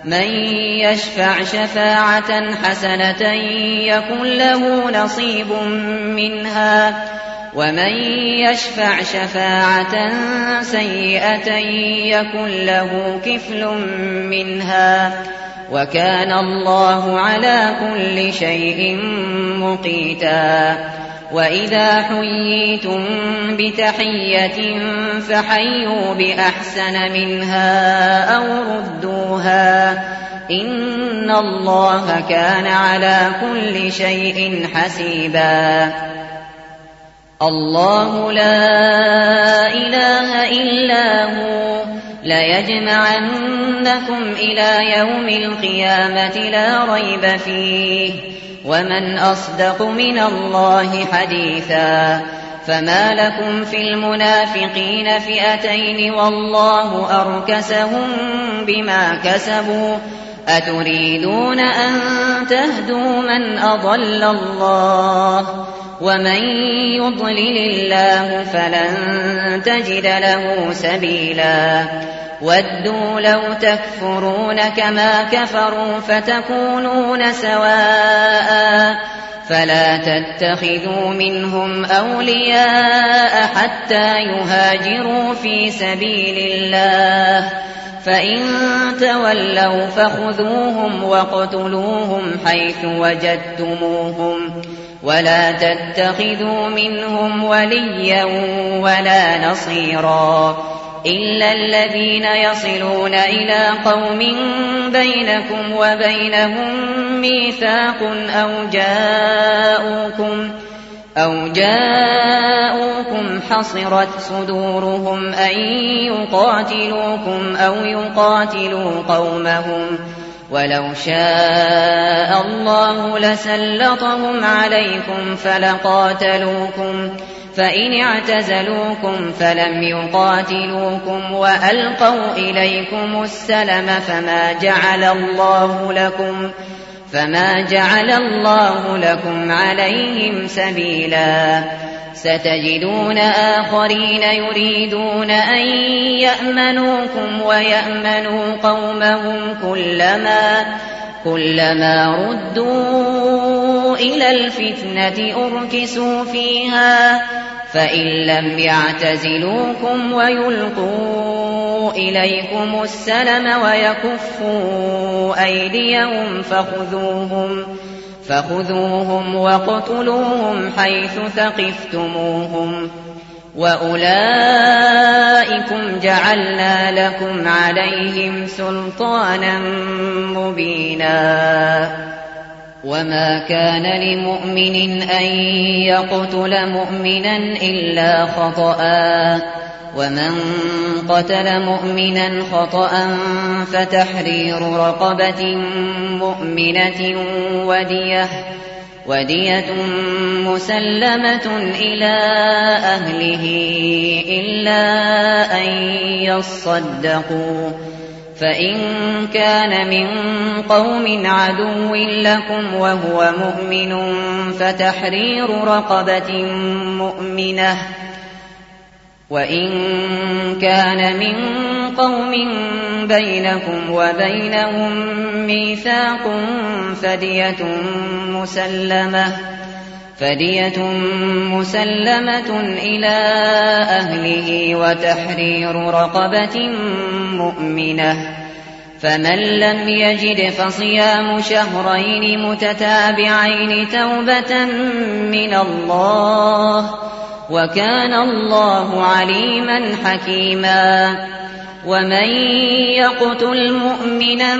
من يشفع شفاعة حسنة يكن له نصيب منها ومن يشفع شفاعة سيئة يكن له كفل منها وكان الله على كل شيء مقيتا. وإذا حييتم بتحية فحيوا بأحسن منها أو ردوها إن الله كان على كل شيء حسيبا. الله لا إله إلا هو ليجمعنكم إلى يوم القيامة لا ريب فيه ومن أصدق من الله حديثا. فما لكم في المنافقين فئتين والله أركسهم بما كسبوا أتريدون أن تهدوا من أضل الله ومن يضلل الله فلن تجد له سبيلا. ودوا لو تكفرون كما كفروا فتكونون سواء فلا تتخذوا منهم أولياء حتى يهاجروا في سبيل الله فإن تولوا فخذوهم واقتلوهم حيث وجدتموهم ولا تتخذوا منهم وليا ولا نصيرا إلا الذين يصلون إلى قوم بينكم وبينهم ميثاق أو جاءوكم حصرت صدورهم أن يقاتلوكم أو يقاتلوا قومهم ولو شاء الله لسلطهم عليكم فلقاتلوكم فإن اعتزلوكم فلم يقاتلوكم وألقوا إليكم السلم فما جعل الله لكم عليهم سبيلا. ستجدون آخرين يريدون أن يأمنوكم ويأمنوا قومهم كلما ردوا إلى الفتنة أركسوا فيها فإن لم يعتزلوكم ويلقوا إليكم السلم ويكفوا أيديهم فخذوهم واقتلوهم حيث ثقفتموهم وأولئكم جعلنا لكم عليهم سلطانا مبينا. وما كان لمؤمن أن يقتل مؤمنا إلا خطأ ومن قتل مؤمنا خطأ فتحرير رقبة مؤمنة ودية مسلمة إلى أهله إلا أن يصدقوا فإن كان من قوم عدو لكم وهو مؤمن فتحرير رقبة مؤمنة وإن كان من قوم بينكم وبينهم ميثاق فدية مسلمة إلى أهله وتحرير رقبة مؤمنة فمن لم يجد فصيام شهرين متتابعين توبة من الله وكان الله عليما حكيما. ومن يقتل مؤمنا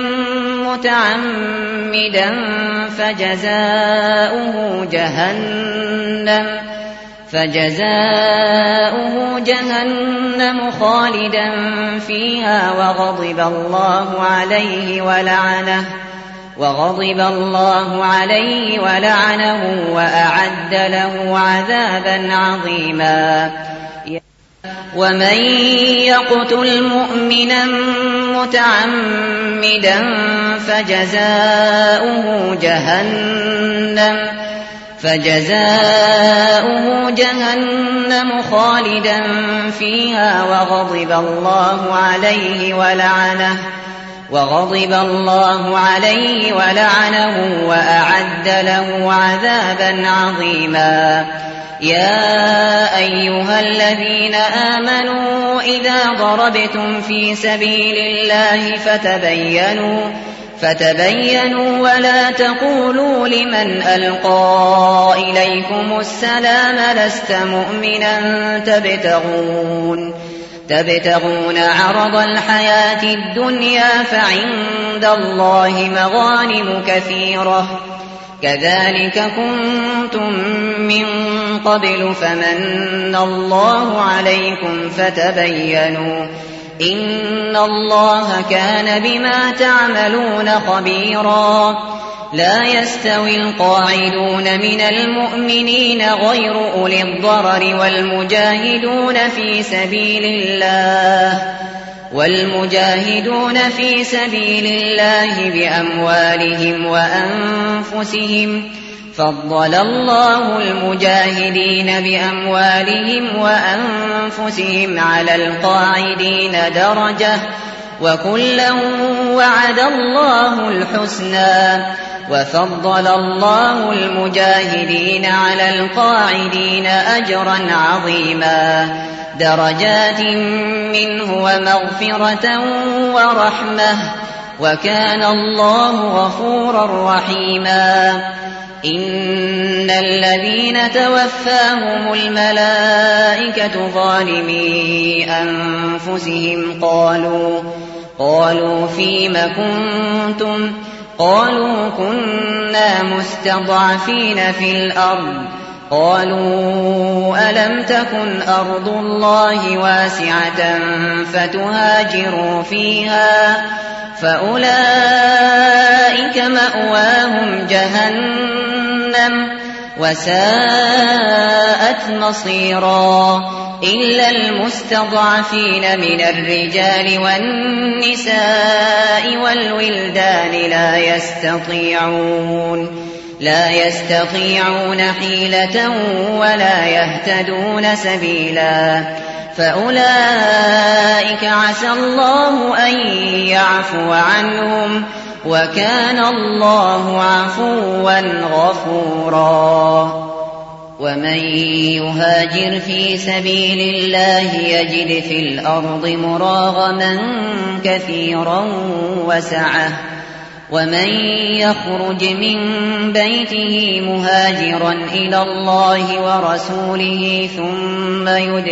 متعمدا فجزاؤه جهنم خالدا فيها وغضب الله عليه ولعنه وأعد له عذابا عظيما. ومن يقتل مؤمنا متعمدا فجزاؤه جهنم خالدا فيها وغضب الله عليه وغضب الله عليه ولعنه وأعد له عذابا عظيما. يا أيها الذين آمنوا إذا ضربتم في سبيل الله فتبينوا ولا تقولوا لمن ألقى إليكم السلام لست مؤمنا تبتغون عرض الحياة الدنيا فعند الله مغانم كثيرة كذلك كنتم من قبل فمن الله عليكم فتبينوا إن الله كان بما تعملون خبيرا. لا يستوي القاعدون من المؤمنين غير أولي الضرر والمجاهدون في سبيل الله بأموالهم وأنفسهم فضل الله المجاهدين بأموالهم وأنفسهم على القاعدين درجة وكلا وعد الله الحسنى وفضل الله المجاهدين على القاعدين أجرا عظيما درجات منه ومغفرة ورحمة وكان الله غفورا رحيما. إن الذين توفاهم الملائكة ظالمي أنفسهم قالوا فيم كنتم قالوا كنا مستضعفين في الأرض قالوا ألم تكن أرض الله واسعة فتهاجروا فيها فأولئك مأواهم جهنم وساءت مصيرا. إلا المستضعفين من الرجال والنساء والولدان لا يستطيعون حيلة ولا يهتدون سبيلا فأولئك عسى الله أن يعفو عنهم وكان الله عفوا غفورا. ومن يهاجر في سبيل الله يجد في الأرض مراغما كثيرا وسعة ومن يخرج من بيته مهاجرا إلى الله ورسوله ثم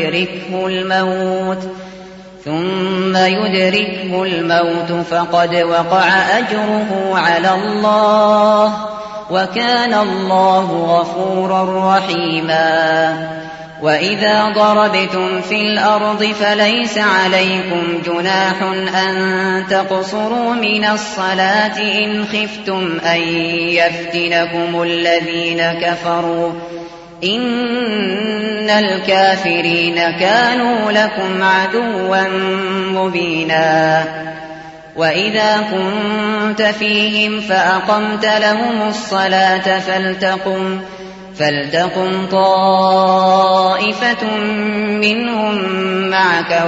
يدركه الموت فقد وقع أجره على الله وكان الله غفورا رحيما. وإذا ضربتم في الأرض فليس عليكم جناح أن تقصروا من الصلاة إن خفتم أن يفتنكم الذين كفروا إن الكافرين كانوا لكم عدوا مبينا. وإذا كنت فيهم فأقمت لهم الصلاة فلتقم طائفة منهم معك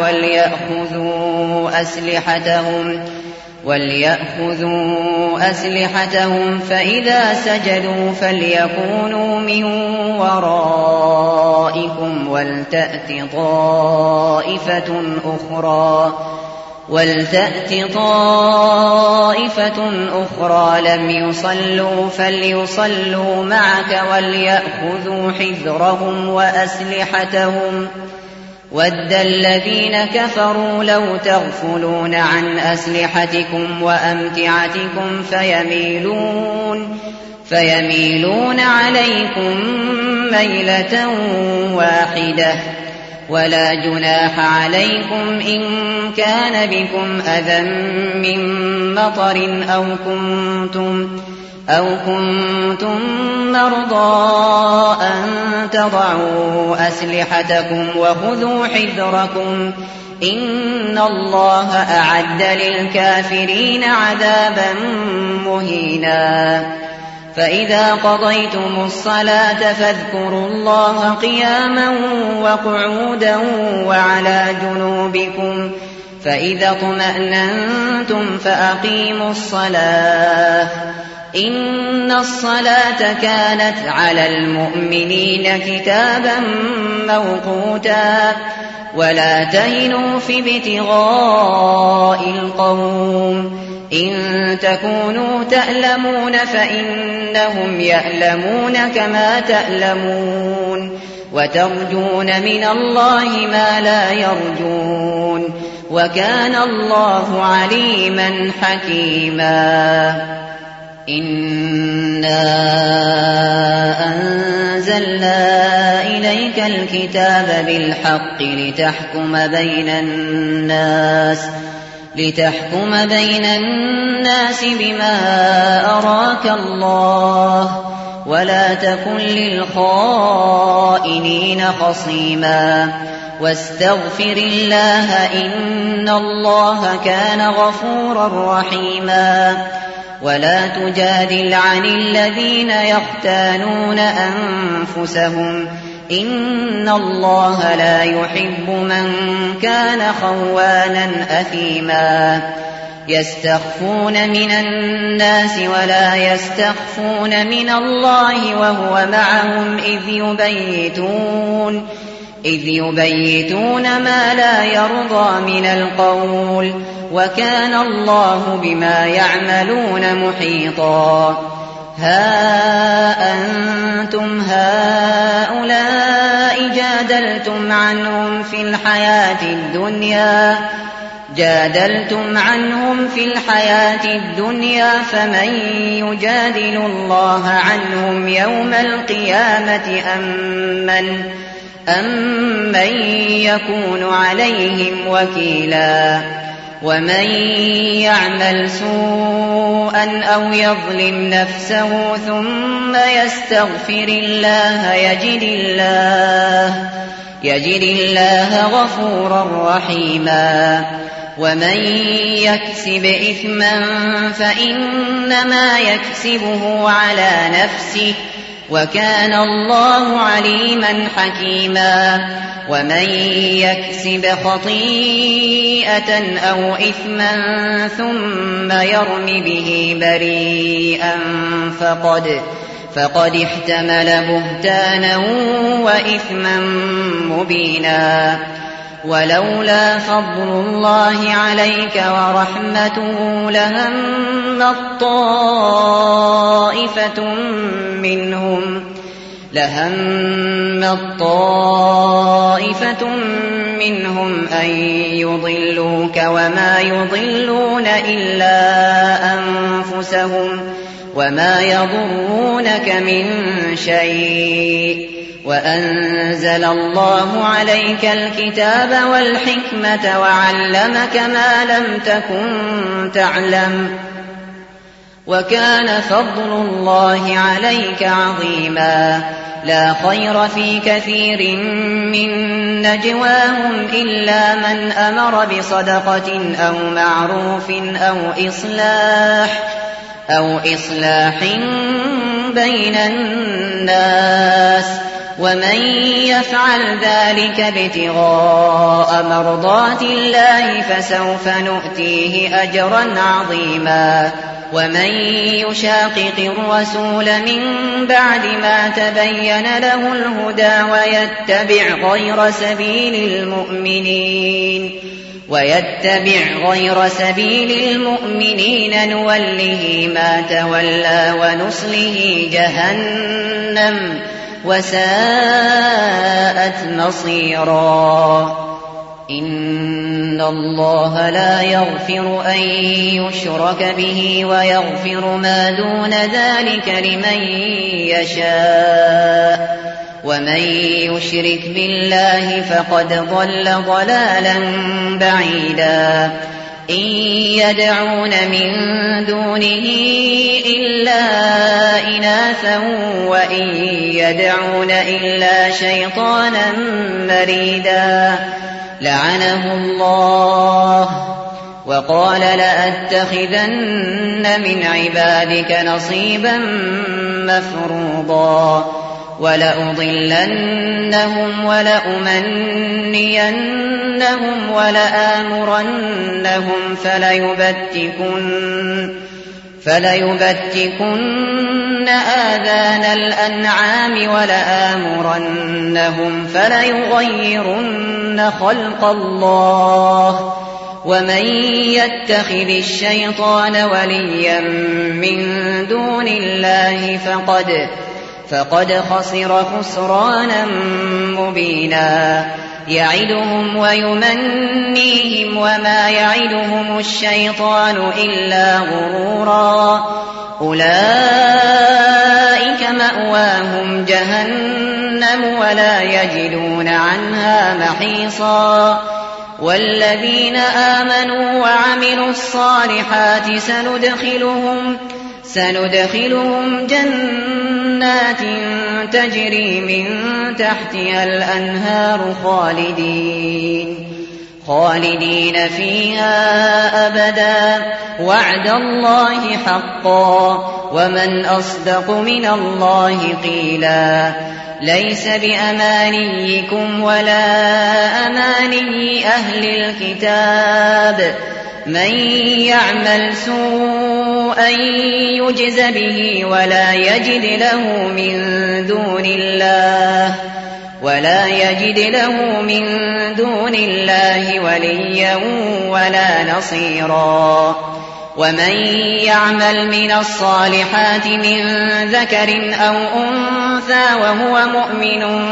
وليأخذوا أسلحتهم فإذا سجدوا فليكونوا من ورائكم ولتأت طائفة أخرى لم يصلوا فليصلوا معك وليأخذوا حذرهم وأسلحتهم ود الذين كفروا لو تغفلون عن أسلحتكم وأمتعتكم فيميلون عليكم ميلة واحدة ولا جناح عليكم إن كان بكم أذى من مطر أو كنتم مرضى أن تضعوا أسلحتكم وخذوا حذركم إن الله أعد للكافرين عذابا مهينا. فإذا قضيتم الصلاة فاذكروا الله قياما وقعودا وعلى جنوبكم فإذا اطمأننتم فأقيموا الصلاة إن الصلاة كانت على المؤمنين كتابا موقوتا ولا تهنوا في ابتغاء القوم إن تكونوا تألمون فإنهم يألمون كما تألمون وترجون من الله ما لا يرجون وكان الله عليما حكيما إنا أنزلنا إليك الكتاب بالحق لتحكم بين الناس بما أراك الله ولا تكن للخائنين خصيما واستغفر الله إن الله كان غفورا رحيما ولا تجادل عن الذين يختانون أنفسهم إن الله لا يحب من كان خوانا أثيما يستخفون من الناس ولا يستخفون من الله وهو معهم إذ يبيتون ما لا يرضى من القول وكان الله بما يعملون محيطا ها أنتم هؤلاء جادلتم عنهم في الحياة الدنيا فمن يجادل الله عنهم يوم القيامة أم من يكون عليهم وكيلا ومن يعمل سوءا أو يظلم نفسه ثم يستغفر الله يجد الله غفورا رحيما ومن يكسب إثما فإنما يكسبه على نفسه وكان الله عليما حكيما ومن يكسب خطيئة أو إثما ثم يرم به بريئا فقد احتمل بهتانا وإثما مبينا ولولا فضل الله عليك ورحمته لهم طائفة منهم أن يضلوك وما يضلون إلا أنفسهم وما يضرونك من شيء وأنزل الله عليك الكتاب والحكمة وعلمك ما لم تكن تعلم وكان فضل الله عليك عظيما لا خير في كثير من نجواهم إلا من أمر بصدقة أو معروف أو إصلاح بين الناس ومن يفعل ذلك ابتغاء مرضات الله فسوف نؤتيه أجرا عظيما ومن يشاقق الرسول من بعد ما تبين له الهدى ويتبع غير سبيل المؤمنين نوله ما تولى ونصله جهنم وساءت مصيرا إن الله لا يغفر أن يشرك به ويغفر ما دون ذلك لمن يشاء ومن يشرك بالله فقد ضل ضلالا بعيدا إن يدعون من دونه إلا إناثا وإن يدعون إلا شيطانا مريدا لعنه الله وقال لأتخذن من عبادك نصيبا مفروضا ولأضلنهم ولأمنينهم ولآمرنهم فليبتكن آذان الأنعام ولآمرنهم فليغيرن خلق الله ومن يتخذ الشيطان وليا من دون الله فقد خسر خسرانا مبينا يعدهم ويمنيهم وما يعدهم الشيطان إلا غرورا أولئك مأواهم جهنم ولا يجدون عنها محيصا والذين آمنوا وعملوا الصالحات سندخلهم جنات تجري من تحتها الأنهار خالدين فيها أبدا وعد الله حقا ومن أصدق من الله قيلا ليس بأمانيكم ولا أماني أهل الكتاب من يعمل سوءا يجز به ولا يجد له من دون الله وليا ولا نصيرا ومن يعمل من الصالحات من ذكر أو أنثى وهو مؤمن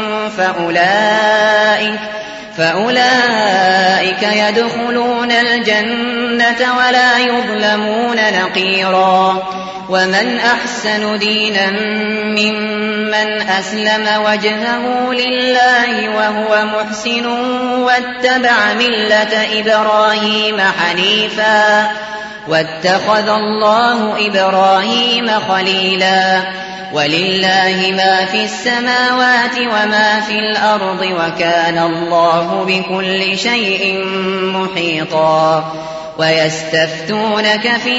فأولئك يدخلون الجنة ولا يظلمون نقيرا ومن أحسن دينا ممن أسلم وجهه لله وهو محسن واتبع ملة إبراهيم حنيفا واتخذ الله إبراهيم خليلا ولله ما في السماوات وما في الأرض وكان الله بكل شيء محيطا ويستفتونك في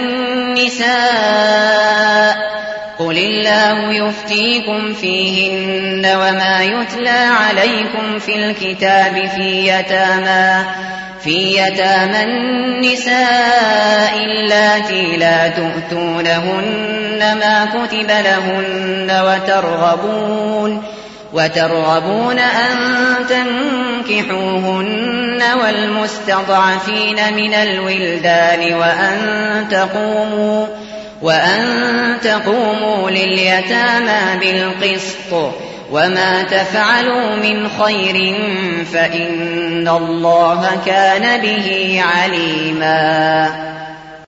النساء قل الله يفتيكم فيهن وما يتلى عليكم في الكتاب في يتامى النساء اللاتي لا تؤتونهن ما كتب لهن وترغبون أن تنكحوهن والمستضعفين من الولدان وأن تقوموا لليتامى بالقسط وما تفعلوا من خير فإن الله كان به عليما